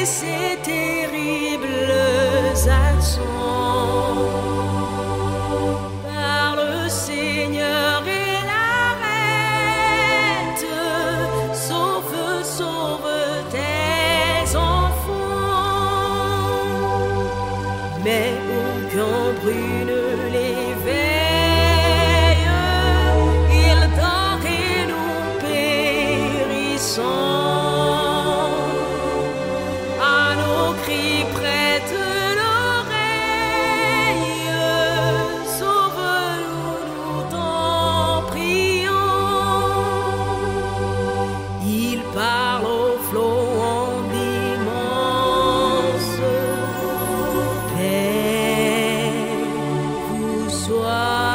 ces terribles accents. Par le Seigneur et l'arrête, sauve, sauve tes enfants. Mais aucun bruit ne l'éveille, il dort et nous périssons. À nos cris prête l'oreille, sauve-nous, nous t'en prions. Il parle aux flots en immense, paix vous soit.